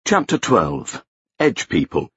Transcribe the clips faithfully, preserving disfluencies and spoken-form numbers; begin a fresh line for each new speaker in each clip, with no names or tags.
Chapter twelve. Edge People.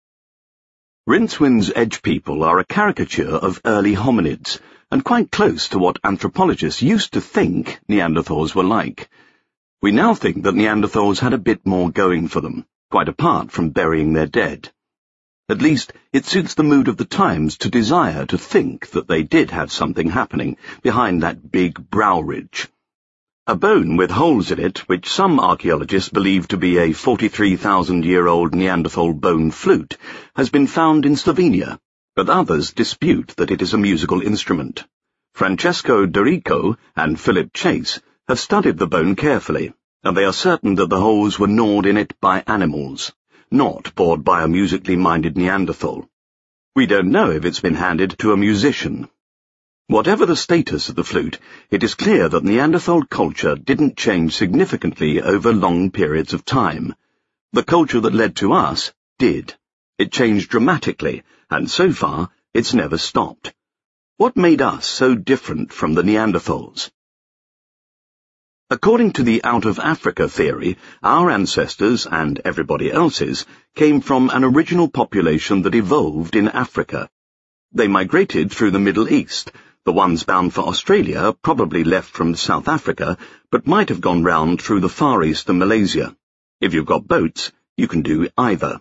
Rincewind's Edge People are a caricature of early hominids, and quite close to what anthropologists used to think Neanderthals were like. We now think that Neanderthals had a bit more going for them, quite apart from burying their dead. At least, it suits the mood of the times to desire to think that they did have something happening behind that big brow ridge. A bone with holes in it, which some archaeologists believe to be a forty-three thousand year old Neanderthal bone flute, has been found in Slovenia, but others dispute that it is a musical instrument. Francesco Dorico and Philip Chase have studied the bone carefully, and they are certain that the holes were gnawed in it by animals, not bored by a musically minded Neanderthal. We don't know if it's been handed to a musician. Whatever the status of the flute, it is clear that Neanderthal culture didn't change significantly over long periods of time. The culture that led to us did. It changed dramatically, and so far, it's never stopped. What made us so different from the Neanderthals? According to the out-of-Africa theory, our ancestors, and everybody else's, came from an original population that evolved in Africa. They migrated through the Middle East. The ones bound for Australia probably left from South Africa, but might have gone round through the Far East and Malaysia. If you've got boats, you can do either.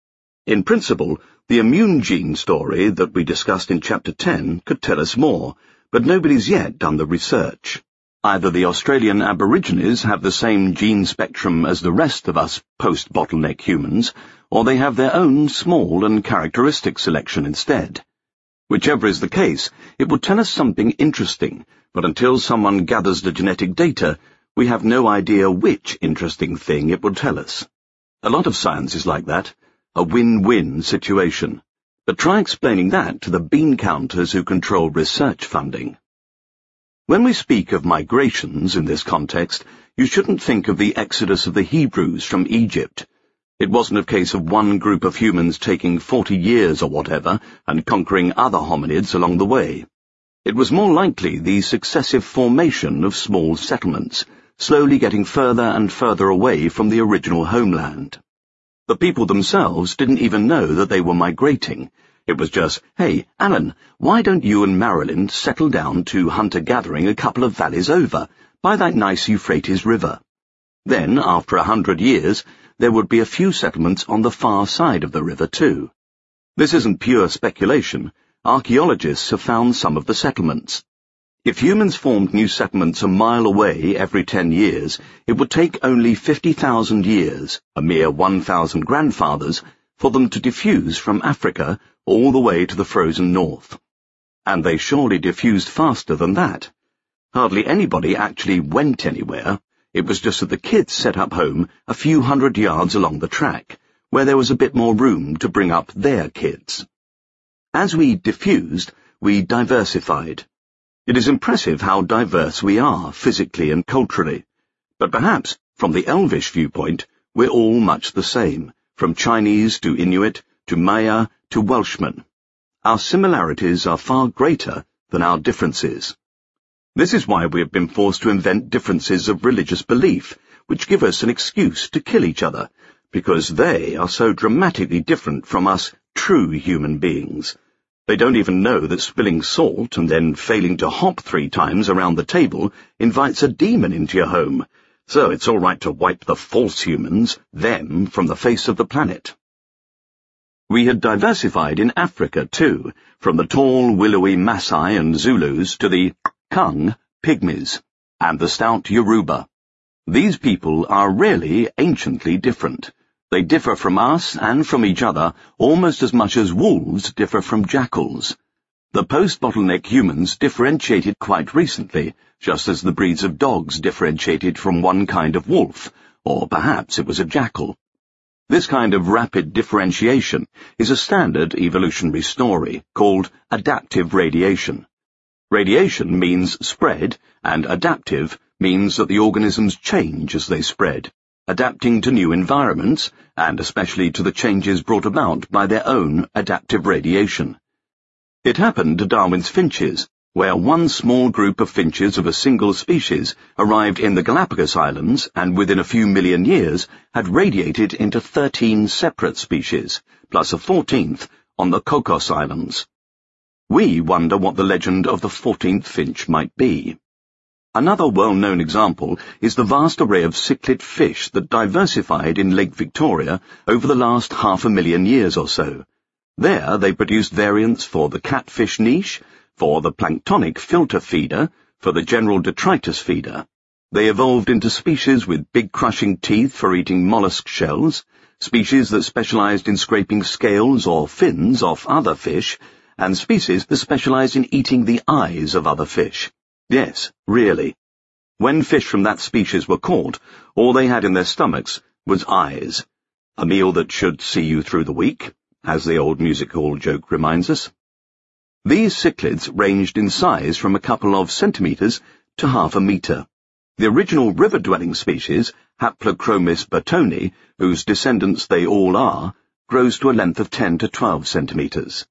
In principle, the immune gene story that we discussed in Chapter ten could tell us more, but nobody's yet done the research. Either the Australian Aborigines have the same gene spectrum as the rest of us post-bottleneck humans, or they have their own small and characteristic selection instead. Whichever is the case, it will tell us something interesting, but until someone gathers the genetic data, we have no idea which interesting thing it will tell us. A lot of science is like that, a win-win situation. But try explaining that to the bean counters who control research funding. When we speak of migrations in this context, you shouldn't think of the exodus of the Hebrews from Egypt. It wasn't a case of one group of humans taking forty years or whatever and conquering other hominids along the way. It was more likely the successive formation of small settlements, slowly getting further and further away from the original homeland. The people themselves didn't even know that they were migrating. It was just, hey, Alan, why don't you and Marilyn settle down to hunter-gathering a couple of valleys over, by that nice Euphrates River? Then, after a hundred years, there would be a few settlements on the far side of the river too. This isn't pure speculation. Archaeologists have found some of the settlements. If humans formed new settlements a mile away every ten years, it would take only fifty thousand years, a mere one thousand grandfathers, for them to diffuse from Africa all the way to the frozen north. And they surely diffused faster than that. Hardly anybody actually went anywhere. It was just that the kids set up home a few hundred yards along the track, where there was a bit more room to bring up their kids. As we diffused, we diversified. It is impressive how diverse we are, physically and culturally. But perhaps, from the Elvish viewpoint, we're all much the same, from Chinese to Inuit, to Maya, to Welshman. Our similarities are far greater than our differences. This is why we have been forced to invent differences of religious belief, which give us an excuse to kill each other, because they are so dramatically different from us true human beings. They don't even know that spilling salt and then failing to hop three times around the table invites a demon into your home, so it's all right to wipe the false humans, them, from the face of the planet. We had diversified in Africa too, from the tall, willowy Maasai and Zulus to the Kung, Pygmies, and the stout Yoruba. These people are really anciently different. They differ from us and from each other almost as much as wolves differ from jackals. The post-bottleneck humans differentiated quite recently, just as the breeds of dogs differentiated from one kind of wolf, or perhaps it was a jackal. This kind of rapid differentiation is a standard evolutionary story called adaptive radiation. Radiation means spread, and adaptive means that the organisms change as they spread, adapting to new environments, and especially to the changes brought about by their own adaptive radiation. It happened to Darwin's finches, where one small group of finches of a single species arrived in the Galapagos Islands and within a few million years had radiated into thirteen separate species, plus a fourteenth on the Cocos Islands. We wonder what the legend of the fourteenth finch might be. Another well-known example is the vast array of cichlid fish that diversified in Lake Victoria over the last half a million years or so. There they produced variants for the catfish niche, for the planktonic filter feeder, for the general detritus feeder. They evolved into species with big crushing teeth for eating mollusk shells, species that specialized in scraping scales or fins off other fish, and species that specialized in eating the eyes of other fish. Yes, really. When fish from that species were caught, all they had in their stomachs was eyes, a meal that should see you through the week, as the old music hall joke reminds us. These cichlids ranged in size from a couple of centimetres to half a metre. The original river-dwelling species, Haplochromis burtoni, whose descendants they all are, grows to a length of ten to twelve centimetres.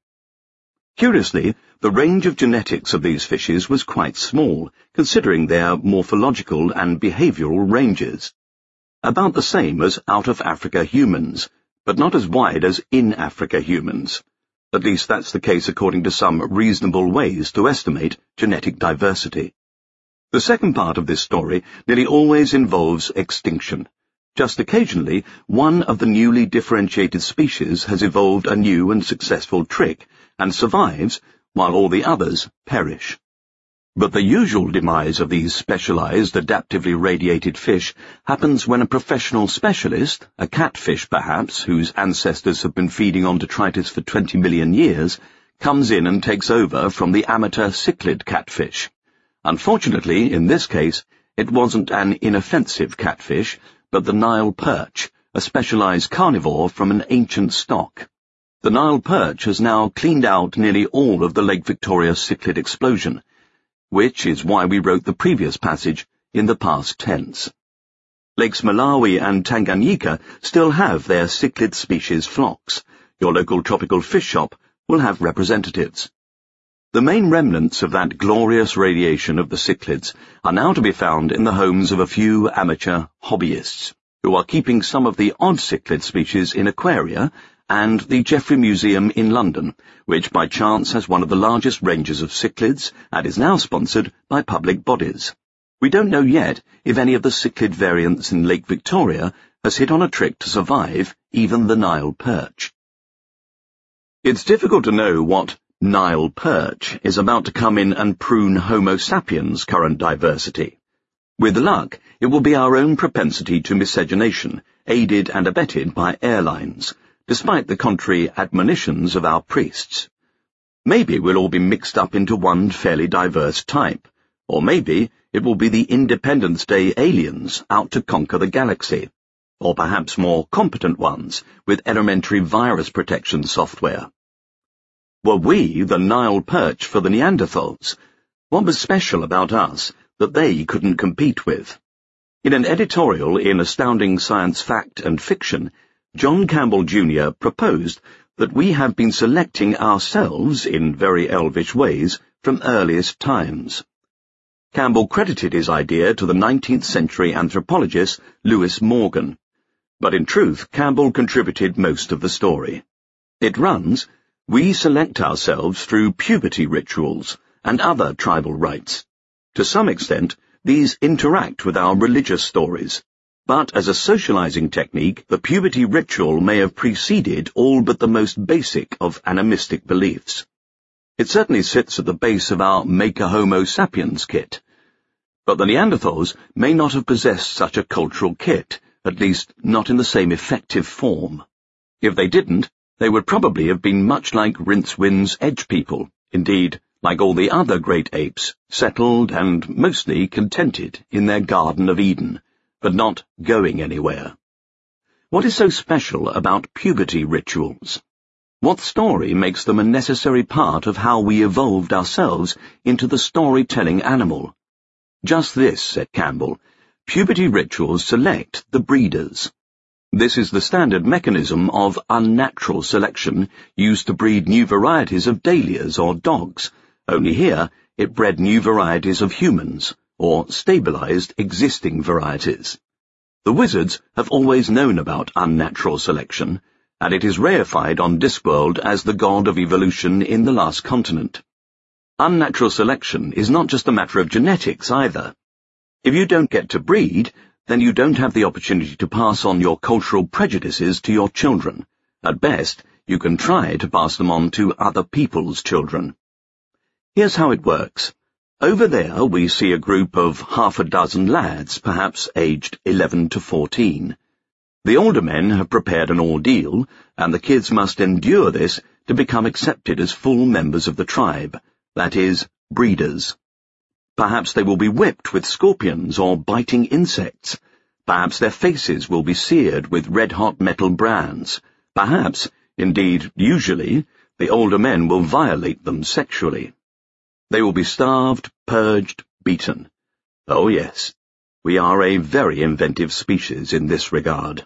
Curiously, the range of genetics of these fishes was quite small, considering their morphological and behavioural ranges. About the same as out-of-Africa humans, but not as wide as in-Africa humans. At least that's the case according to some reasonable ways to estimate genetic diversity. The second part of this story nearly always involves extinction. Just occasionally, one of the newly differentiated species has evolved a new and successful trick, and survives, while all the others perish. But the usual demise of these specialized, adaptively radiated fish happens when a professional specialist, a catfish perhaps, whose ancestors have been feeding on detritus for twenty million years, comes in and takes over from the amateur cichlid catfish. Unfortunately, in this case, it wasn't an inoffensive catfish, but the Nile perch, a specialized carnivore from an ancient stock. The Nile perch has now cleaned out nearly all of the Lake Victoria cichlid explosion, which is why we wrote the previous passage in the past tense. Lakes Malawi and Tanganyika still have their cichlid species flocks. Your local tropical fish shop will have representatives. The main remnants of that glorious radiation of the cichlids are now to be found in the homes of a few amateur hobbyists, who are keeping some of the odd cichlid species in aquaria, and the Geoffrey Museum in London, which by chance has one of the largest ranges of cichlids and is now sponsored by public bodies. We don't know yet if any of the cichlid variants in Lake Victoria has hit on a trick to survive even the Nile perch. It's difficult to know what Nile perch is about to come in and prune Homo sapiens' current diversity. With luck, it will be our own propensity to miscegenation, aided and abetted by airlines, despite the contrary admonitions of our priests. Maybe we'll all be mixed up into one fairly diverse type, or maybe it will be the Independence Day aliens out to conquer the galaxy, or perhaps more competent ones with elementary virus protection software. Were we the Nile perch for the Neanderthals? What was special about us that they couldn't compete with? In an editorial in Astounding Science Fact and Fiction, John Campbell Junior proposed that we have been selecting ourselves in very elvish ways from earliest times. Campbell credited his idea to the nineteenth century anthropologist Lewis Morgan, but in truth Campbell contributed most of the story. It runs, "We select ourselves through puberty rituals and other tribal rites. To some extent, these interact with our religious stories. But as a socializing technique, the puberty ritual may have preceded all but the most basic of animistic beliefs. It certainly sits at the base of our Make a Homo sapiens kit. But the Neanderthals may not have possessed such a cultural kit, at least not in the same effective form. If they didn't, they would probably have been much like Rincewind's edge people, indeed, like all the other great apes, settled and mostly contented in their Garden of Eden, but not going anywhere. What is so special about puberty rituals? What story makes them a necessary part of how we evolved ourselves into the storytelling animal? Just this, said Campbell, puberty rituals select the breeders. This is the standard mechanism of unnatural selection used to breed new varieties of dahlias or dogs, only here it bred new varieties of humans, or stabilized existing varieties. The wizards have always known about unnatural selection, and it is reified on Discworld as the god of evolution in the last continent. Unnatural selection is not just a matter of genetics either. If you don't get to breed, then you don't have the opportunity to pass on your cultural prejudices to your children. At best, you can try to pass them on to other people's children. Here's how it works. Over there we see a group of half a dozen lads, perhaps aged eleven to fourteen. The older men have prepared an ordeal, and the kids must endure this to become accepted as full members of the tribe, that is, breeders. Perhaps they will be whipped with scorpions or biting insects. Perhaps their faces will be seared with red-hot metal brands. Perhaps, indeed usually, the older men will violate them sexually. They will be starved, purged, beaten. Oh yes, we are a very inventive species in this regard.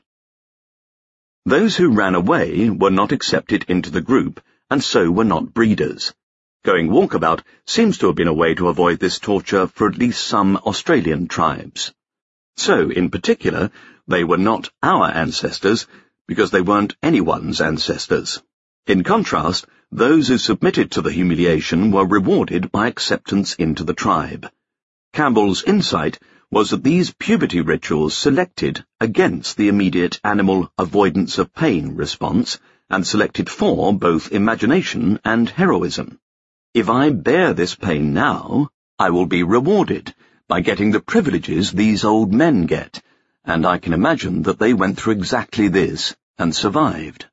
Those who ran away were not accepted into the group, and so were not breeders. Going walkabout seems to have been a way to avoid this torture for at least some Australian tribes. So, in particular, they were not our ancestors, because they weren't anyone's ancestors. In contrast, those who submitted to the humiliation were rewarded by acceptance into the tribe. Campbell's insight was that these puberty rituals selected against the immediate animal avoidance of pain response and selected for both imagination and heroism. If I bear this pain now, I will be rewarded by getting the privileges these old men get, and I can imagine that they went through exactly this and survived.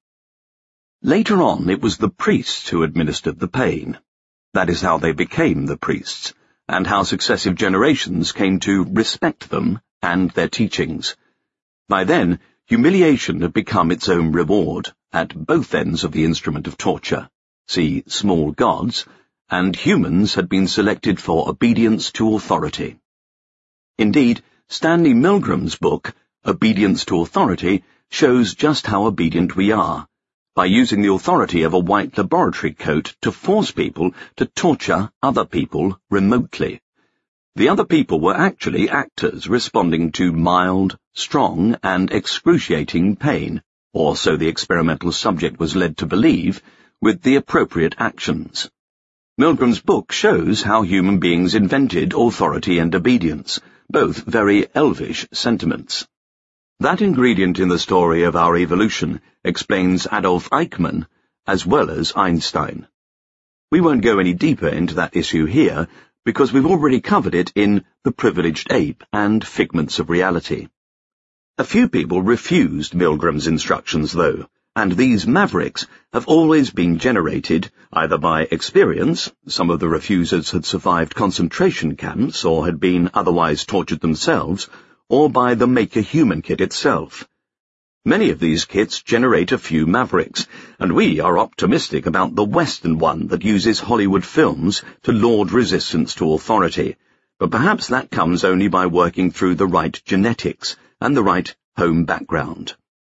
Later on, it was the priests who administered the pain. That is how they became the priests, and how successive generations came to respect them and their teachings. By then, humiliation had become its own reward at both ends of the instrument of torture. See Small Gods, and humans had been selected for obedience to authority. Indeed, Stanley Milgram's book, Obedience to Authority, shows just how obedient we are, by using the authority of a white laboratory coat to force people to torture other people remotely. The other people were actually actors responding to mild, strong, and excruciating pain, or so the experimental subject was led to believe, with the appropriate actions. Milgram's book shows how human beings invented authority and obedience, both very elvish sentiments. That ingredient in the story of our evolution explains Adolf Eichmann as well as Einstein. We won't go any deeper into that issue here because we've already covered it in The Privileged Ape and Figments of Reality. A few people refused Milgram's instructions, though, and these mavericks have always been generated either by experience — some of the refusers had survived concentration camps or had been otherwise tortured themselves — or by the Maker Human kit itself. Many of these kits generate a few mavericks, and we are optimistic about the Western one that uses Hollywood films to laud resistance to authority, but perhaps that comes only by working through the right genetics and the right home background.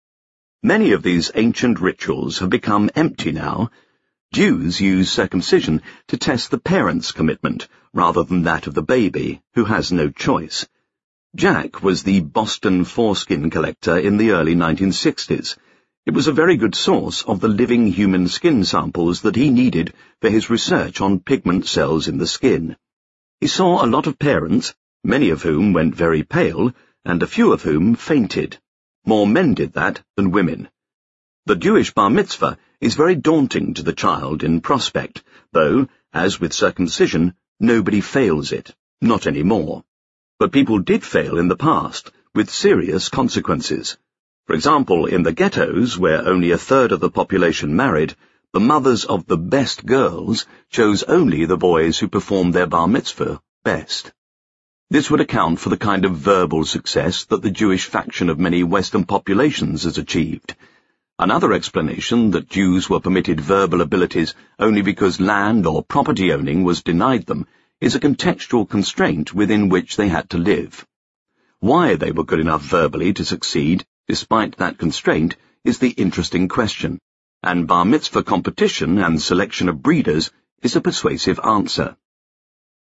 Many of these ancient rituals have become empty now. Jews use circumcision to test the parent's commitment rather than that of the baby, who has no choice. Jack was the Boston foreskin collector in the early nineteen sixties. It was a very good source of the living human skin samples that he needed for his research on pigment cells in the skin. He saw a lot of parents, many of whom went very pale, and a few of whom fainted. More men did that than women. The Jewish bar mitzvah is very daunting to the child in prospect, though, as with circumcision, nobody fails it, not anymore. But people did fail in the past, with serious consequences. For example, in the ghettos, where only a third of the population married, the mothers of the best girls chose only the boys who performed their bar mitzvah best. This would account for the kind of verbal success that the Jewish faction of many Western populations has achieved. Another explanation that Jews were permitted verbal abilities only because land or property owning was denied them is a contextual constraint within which they had to live. Why they were good enough verbally to succeed, despite that constraint, is the interesting question, and bar mitzvah competition and selection of breeders is a persuasive answer.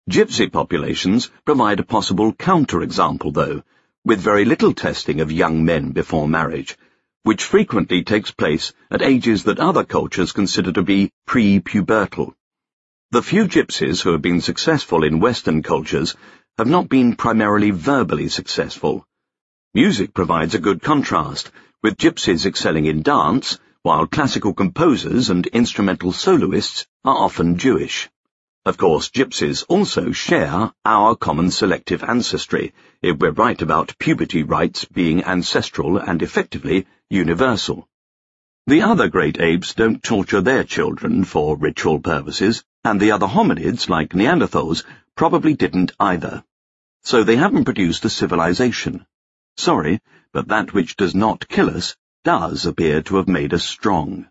Gypsy populations provide a possible counterexample, though, with very little testing of young men before marriage, which frequently takes place at ages that other cultures consider to be pre-pubertal. The few gypsies who have been successful in Western cultures have not been primarily verbally successful. Music provides a good contrast, with gypsies excelling in dance, while classical composers and instrumental soloists are often Jewish. Of course, gypsies also share our common selective ancestry, if we're right about puberty rites being ancestral and effectively universal. The other great apes don't torture their children for ritual purposes, and the other hominids, like Neanderthals, probably didn't either. So they haven't produced a civilization. Sorry, but that which does not kill us does appear to have made us strong.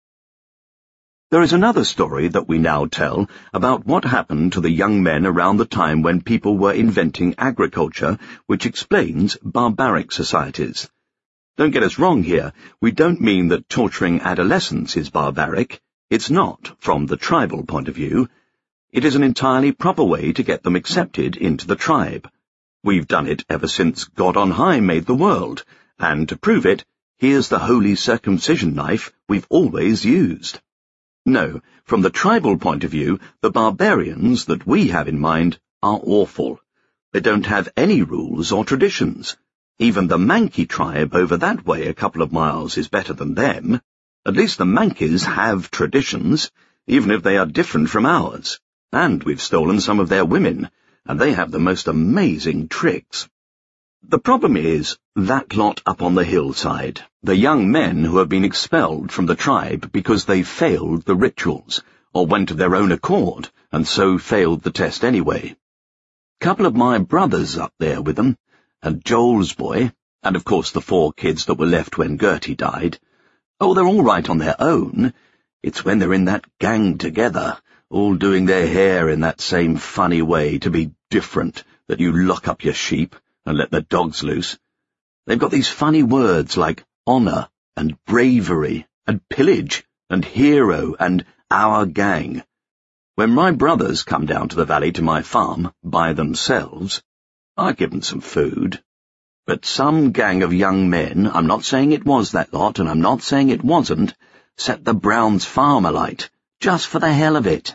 There is another story that we now tell about what happened to the young men around the time when people were inventing agriculture, which explains barbaric societies. Don't get us wrong here, we don't mean that torturing adolescents is barbaric. It's not, from the tribal point of view. It is an entirely proper way to get them accepted into the tribe. We've done it ever since God on high made the world, and to prove it, here's the holy circumcision knife we've always used. No, from the tribal point of view, the barbarians that we have in mind are awful. They don't have any rules or traditions. Even the Manki tribe over that way a couple of miles is better than them. At least the Mankis have traditions, even if they are different from ours. And we've stolen some of their women, and they have the most amazing tricks. The problem is that lot up on the hillside, the young men who have been expelled from the tribe because they failed the rituals, or went of their own accord, and so failed the test anyway. Couple of my brothers up there with them, and Joel's boy, and of course the four kids that were left when Gertie died. Oh, they're all right on their own. It's when they're in that gang together, all doing their hair in that same funny way to be different, that you lock up your sheep and let the dogs loose. They've got these funny words like honour and bravery and pillage and hero and our gang. When my brothers come down to the valley to my farm by themselves, I give them some food. But some gang of young men, I'm not saying it was that lot and I'm not saying it wasn't, set the Browns' farm alight, just for the hell of it.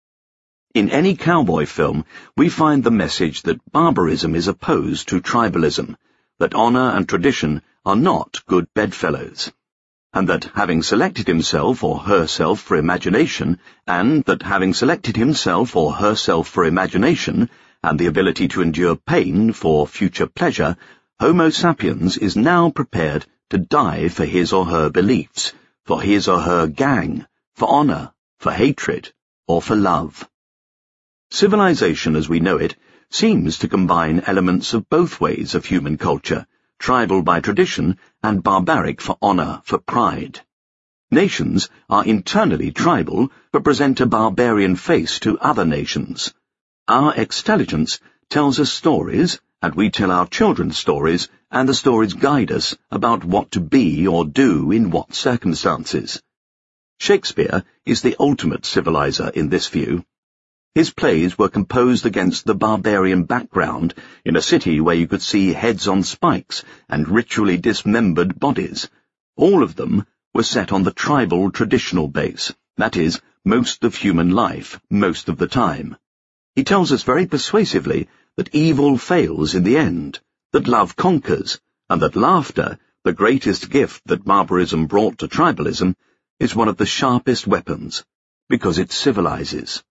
In any cowboy film, we find the message that barbarism is opposed to tribalism, that honour and tradition are not good bedfellows, and that having selected himself or herself for imagination, and that having selected himself or herself for imagination, and the ability to endure pain for future pleasure, Homo sapiens is now prepared to die for his or her beliefs, for his or her gang, for honour, for hatred, or for love. Civilization as we know it seems to combine elements of both ways of human culture, tribal by tradition and barbaric for honour, for pride. Nations are internally tribal but present a barbarian face to other nations. Our extelligence tells us stories, and we tell our children stories, and the stories guide us about what to be or do in what circumstances. Shakespeare is the ultimate civilizer in this view. His plays were composed against the barbarian background in a city where you could see heads on spikes and ritually dismembered bodies. All of them were set on the tribal traditional base, that is, most of human life, most of the time. He tells us very persuasively that evil fails in the end, that love conquers, and that laughter, the greatest gift that barbarism brought to tribalism, is one of the sharpest weapons, because it civilizes.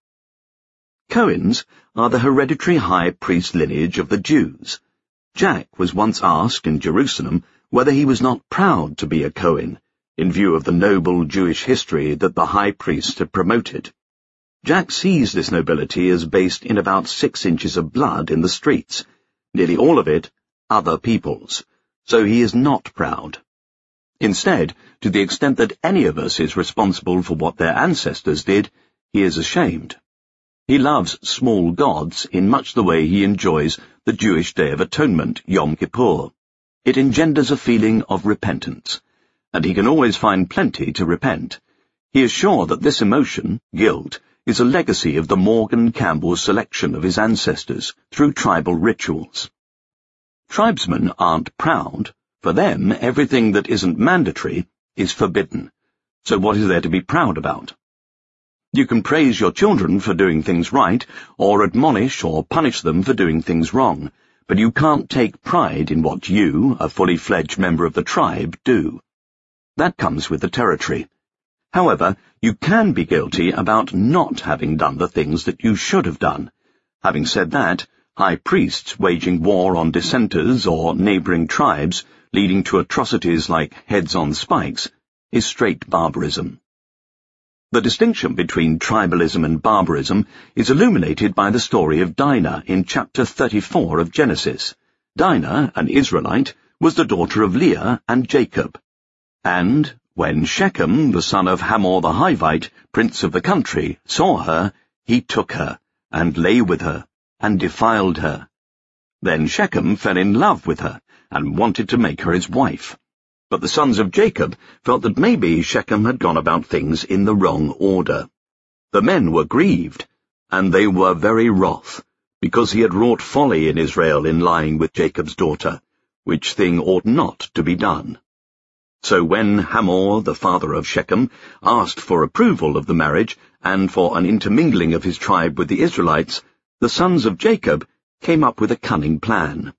Cohens are the hereditary high priest lineage of the Jews. Jack was once asked in Jerusalem whether he was not proud to be a Cohen, in view of the noble Jewish history that the high priest had promoted. Jack sees this nobility as based in about six inches of blood in the streets, nearly all of it other people's, so he is not proud. Instead, to the extent that any of us is responsible for what their ancestors did, he is ashamed. He loves small gods in much the way he enjoys the Jewish Day of Atonement, Yom Kippur. It engenders a feeling of repentance, and he can always find plenty to repent. He is sure that this emotion, guilt, is a legacy of the Morgan Campbell selection of his ancestors through tribal rituals. Tribesmen aren't proud. For them, everything that isn't mandatory is forbidden. So what is there to be proud about? You can praise your children for doing things right, or admonish or punish them for doing things wrong, but you can't take pride in what you, a fully fledged member of the tribe, do. That comes with the territory. However, you can be guilty about not having done the things that you should have done. Having said that, high priests waging war on dissenters or neighbouring tribes, leading to atrocities like heads on spikes, is straight barbarism. The distinction between tribalism and barbarism is illuminated by the story of Dinah in chapter thirty-four of Genesis. Dinah, an Israelite, was the daughter of Leah and Jacob. And when Shechem, the son of Hamor the Hivite, prince of the country, saw her, he took her, and lay with her, and defiled her. Then Shechem fell in love with her, and wanted to make her his wife. But the sons of Jacob felt that maybe Shechem had gone about things in the wrong order. The men were grieved, and they were very wroth, because he had wrought folly in Israel in lying with Jacob's daughter, which thing ought not to be done. So when Hamor, the father of Shechem, asked for approval of the marriage and for an intermingling of his tribe with the Israelites, the sons of Jacob came up with a cunning plan.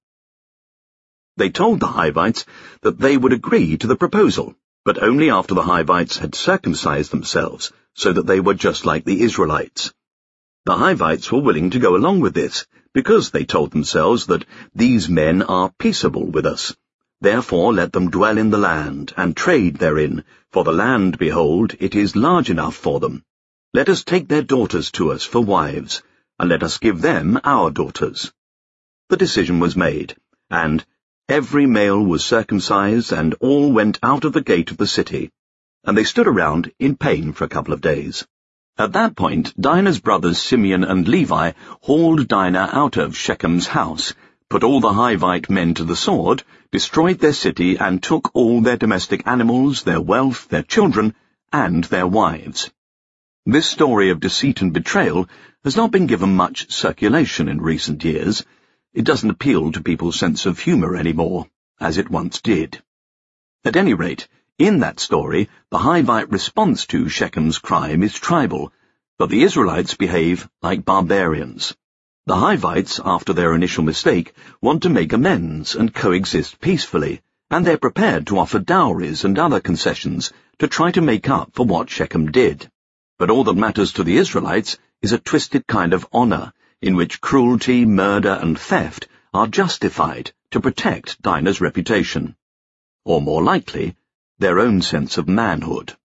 They told the Hivites that they would agree to the proposal, but only after the Hivites had circumcised themselves, so that they were just like the Israelites. The Hivites were willing to go along with this, because they told themselves that these men are peaceable with us. Therefore let them dwell in the land, and trade therein, for the land, behold, it is large enough for them. Let us take their daughters to us for wives, and let us give them our daughters. The decision was made, and every male was circumcised, and all went out of the gate of the city, and they stood around in pain for a couple of days. At that point, Dinah's brothers Simeon and Levi hauled Dinah out of Shechem's house, put all the Hivite men to the sword, destroyed their city, and took all their domestic animals, their wealth, their children, and their wives. This story of deceit and betrayal has not been given much circulation in recent years. It doesn't appeal to people's sense of humour anymore, as it once did. At any rate, in that story, the Hivite response to Shechem's crime is tribal, but the Israelites behave like barbarians. The Hivites, after their initial mistake, want to make amends and coexist peacefully, and they're prepared to offer dowries and other concessions to try to make up for what Shechem did. But all that matters to the Israelites is a twisted kind of honour, in which cruelty, murder, and theft are justified to protect Dinah's reputation. Or more likely, their own sense of manhood.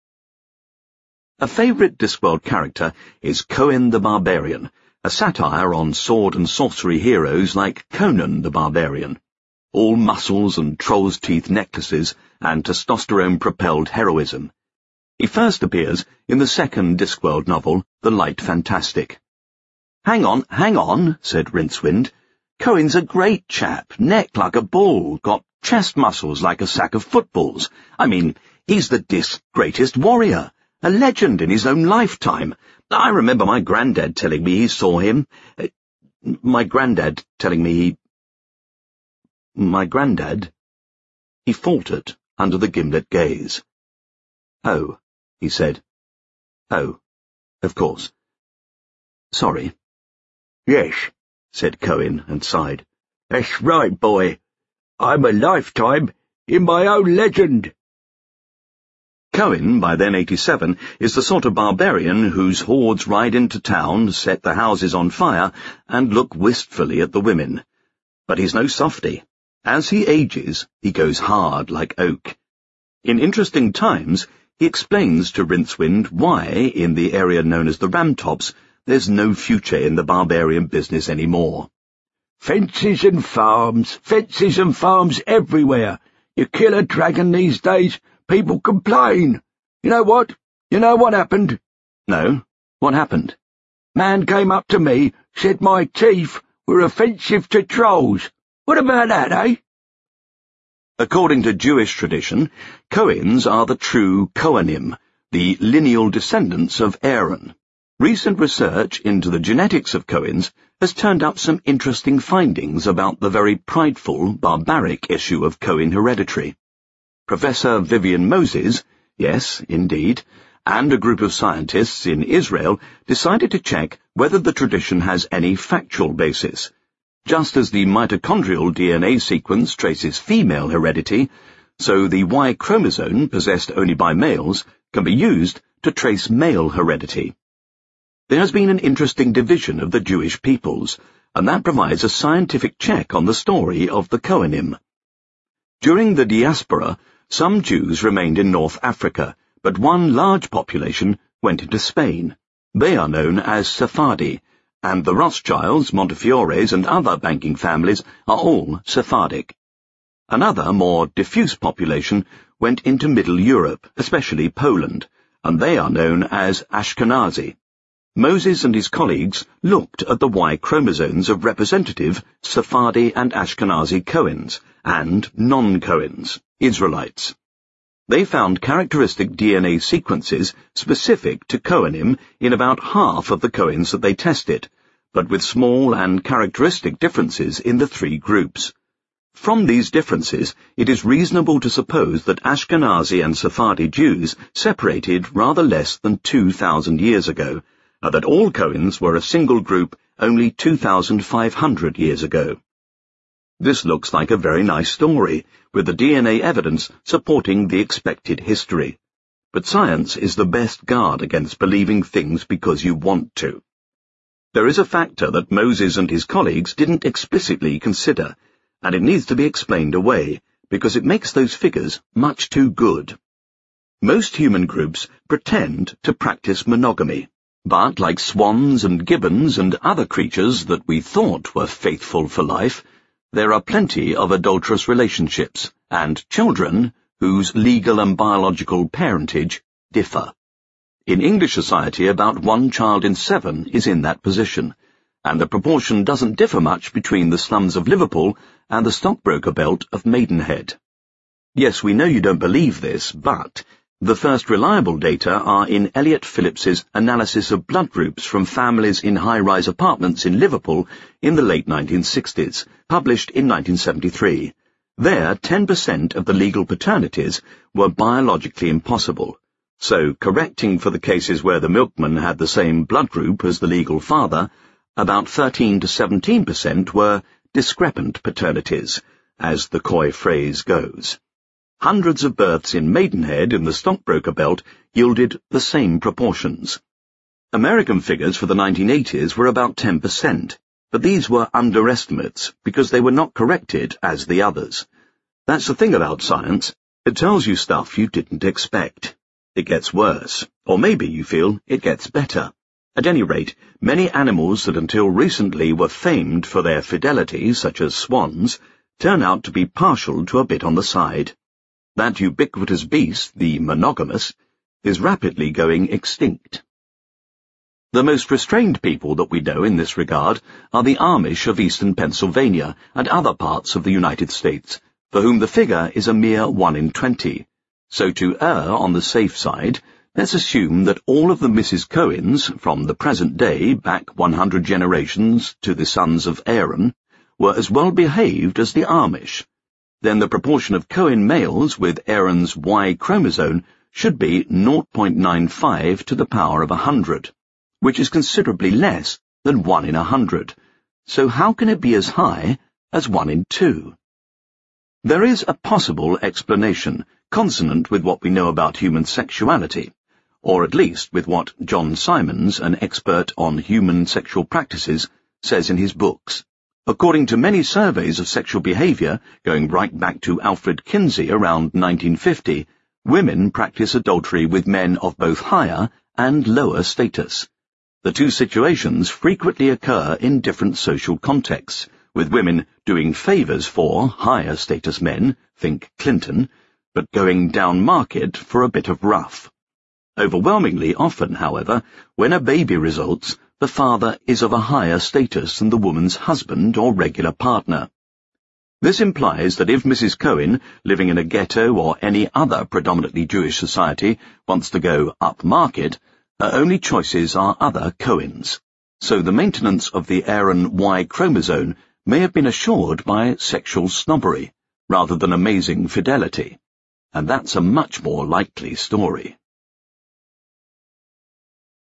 A favourite Discworld character is Cohen the Barbarian, a satire on sword and sorcery heroes like Conan the Barbarian. All muscles and troll's teeth necklaces and testosterone-propelled heroism. He first appears in the second Discworld novel, The Light Fantastic. "Hang on, hang on," said Rincewind. "Cohen's a great chap, neck like a bull, got chest muscles like a sack of footballs. I mean, he's the Disc's greatest warrior, a legend in his own lifetime. I remember my granddad telling me he saw him. Uh, my granddad telling me he... My granddad..." He faltered under the gimlet gaze. "Oh," he said. "Oh, of course. Sorry." "Yes," said Cohen, and sighed. "That's right, boy. I'm a lifetime in my own legend." Cohen, by then eighty-seven, is the sort of barbarian whose hordes ride into town, set the houses on fire, and look wistfully at the women. But he's no softy. As he ages, he goes hard like oak. In Interesting Times, he explains to Rincewind why, in the area known as the Ramtops, there's no future in the barbarian business anymore. "Fences and farms, fences and farms everywhere. You kill a dragon these days, people complain. You know what? You know what happened?" "No. What happened?" "Man came up to me, said my teeth were offensive to trolls. What about that, eh?" According to Jewish tradition, Cohens are the true Kohanim, the lineal descendants of Aaron. Recent research into the genetics of Cohens has turned up some interesting findings about the very prideful, barbaric issue of Cohen heredity. Professor Vivian Moses, yes, indeed, and a group of scientists in Israel decided to check whether the tradition has any factual basis. Just as the mitochondrial D N A sequence traces female heredity, so the Y chromosome possessed only by males can be used to trace male heredity. There has been an interesting division of the Jewish peoples, and that provides a scientific check on the story of the Cohenim. During the diaspora, some Jews remained in North Africa, but one large population went into Spain. They are known as Sephardi, and the Rothschilds, Montefiores, and other banking families are all Sephardic. Another, more diffuse population went into Middle Europe, especially Poland, and they are known as Ashkenazi. Moses and his colleagues looked at the Y chromosomes of representative Sephardi and Ashkenazi Cohens and non-Cohens, Israelites. They found characteristic D N A sequences specific to Cohenim in about half of the Cohens that they tested, but with small and characteristic differences in the three groups. From these differences, it is reasonable to suppose that Ashkenazi and Sephardi Jews separated rather less than two thousand years ago, and that all Cohens were a single group only two thousand five hundred years ago. This looks like a very nice story, with the D N A evidence supporting the expected history. But science is the best guard against believing things because you want to. There is a factor that Moses and his colleagues didn't explicitly consider, and it needs to be explained away, because it makes those figures much too good. Most human groups pretend to practice monogamy. But, like swans and gibbons and other creatures that we thought were faithful for life, there are plenty of adulterous relationships, and children whose legal and biological parentage differ. In English society, about one child in seven is in that position, and the proportion doesn't differ much between the slums of Liverpool and the stockbroker belt of Maidenhead. Yes, we know you don't believe this, but the first reliable data are in Elliot Phillips's analysis of blood groups from families in high-rise apartments in Liverpool in the late nineteen sixties, published in nineteen seventy-three. There, ten percent of the legal paternities were biologically impossible, so correcting for the cases where the milkman had the same blood group as the legal father, about thirteen to seventeen percent were discrepant paternities, as the coy phrase goes. Hundreds of births in Maidenhead in the stockbroker belt yielded the same proportions. American figures for the nineteen eighties were about ten percent, but these were underestimates because they were not corrected as the others. That's the thing about science. It tells you stuff you didn't expect. It gets worse, or maybe you feel it gets better. At any rate, many animals that until recently were famed for their fidelity, such as swans, turn out to be partial to a bit on the side. That ubiquitous beast, the monogamous, is rapidly going extinct. The most restrained people that we know in this regard are the Amish of eastern Pennsylvania and other parts of the United States, for whom the figure is a mere one in twenty. So to err on the safe side, let's assume that all of the Missus Cohens, from the present day back one hundred generations to the sons of Aaron, were as well behaved as the Amish. Then the proportion of Cohen males with Aaron's Y chromosome should be zero point nine five to the power of one hundred, which is considerably less than one in one hundred. So how can it be as high as one in two? There is a possible explanation, consonant with what we know about human sexuality, or at least with what John Simons, an expert on human sexual practices, says in his books. According to many surveys of sexual behavior, going right back to Alfred Kinsey around nineteen fifty, women practice adultery with men of both higher and lower status. The two situations frequently occur in different social contexts, with women doing favours for higher status men, think Clinton, but going down market for a bit of rough. Overwhelmingly often, however, when a baby results, the father is of a higher status than the woman's husband or regular partner. This implies that if Missus Cohen, living in a ghetto or any other predominantly Jewish society, wants to go upmarket, Her only choices are other Cohens, so the maintenance of the Aaron Y chromosome may have been assured by sexual snobbery, rather than amazing fidelity. And that's a much more likely story.